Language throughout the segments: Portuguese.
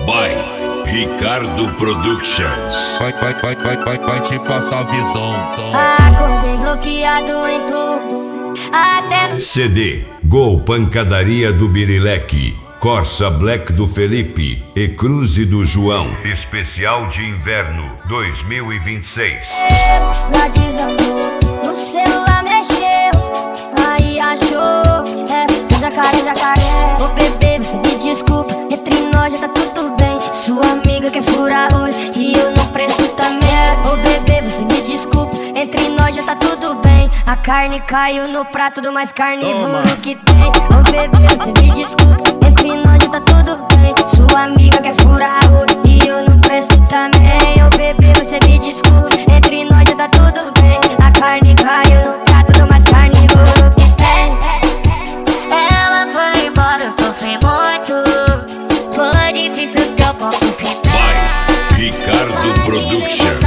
By Ricardo Productions. Vai te passar a visão, então. Acordei bloqueado em tudo, até CD Gol Pancadaria do Birileque, Corsa Black do Felipe e Cruze do João. Especial de Inverno 2026. já desamou, no celular mexeu, aí achou, jacaré. Ô bebê, você me desculpa, entre nós já tá tudo bem. Sua amiga quer furar olho e eu não presto também. Ô bebê, você me desculpa, entre nós já tá tudo bem. A carne caiu no prato do mais carnívoro que tem. Ô bebê, você me desculpa, entre nós já tá tudo bem. Sua amiga quer furar olho e eu não presto também. Ô bebê, você me desculpa, entre nós já tá tudo bem. A carne caiu no prato do mais carnívoro que tem. Ela foi embora, eu sofri muito. Foi difícil teu corpo ficar. By Ricardo Productions.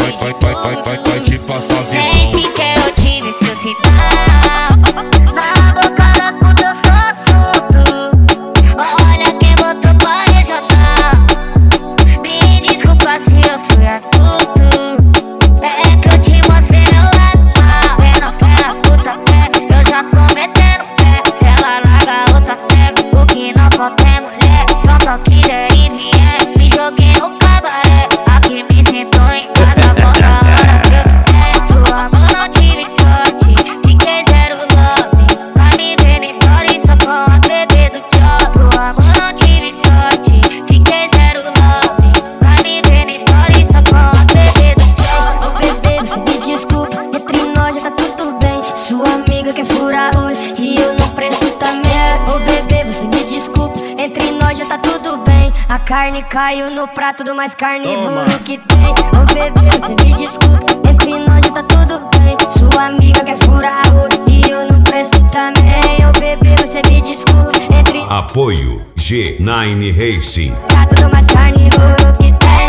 Vai te passar a Nem visão. sequer eu tive seu sinal. Na boca das putas eu sou assunto. Olha quem botou pra regional. Me desculpa se eu fui astuto. É que eu te mostrei meu lado mal. Cê não quer as putas pé, eu já tô metendo pé. Se ela larga outra pega, o que não falta é mulher. Pronto, ao que der e vier, me joguei no cabaré. Aqui me sentou em casa, volta a hora que eu quiser. Do amor não tive sorte, fiquei zero love. Pra me ver na história só com a bebê do job. Do amor não tive sorte, fiquei zero love. Pra me ver na história só com a bebê do job. Ô bebê, você me desculpa, entre nós já tá tudo bem. Sua amiga quer furar olho e eu não presto também. Ô bebê, você me desculpa, entre nós já tá tudo bem. A carne caiu no prato do mais carnívoro que tem. Ô bebê, você me desculpa, entre nós já tá tudo bem. Sua amiga quer furar olho e eu não presto também. Ô bebê, você me desculpa, entre Apoio G9 Racing. prato do mais carnívoro que tem.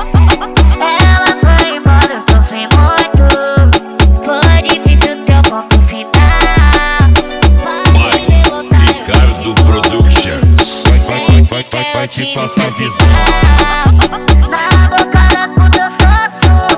Ela foi embora, eu sofri muito. Foi difícil teu corpo ficar. By Ricardo Productions. Vai te passar a visão. Na boca das putas eu sou assunto.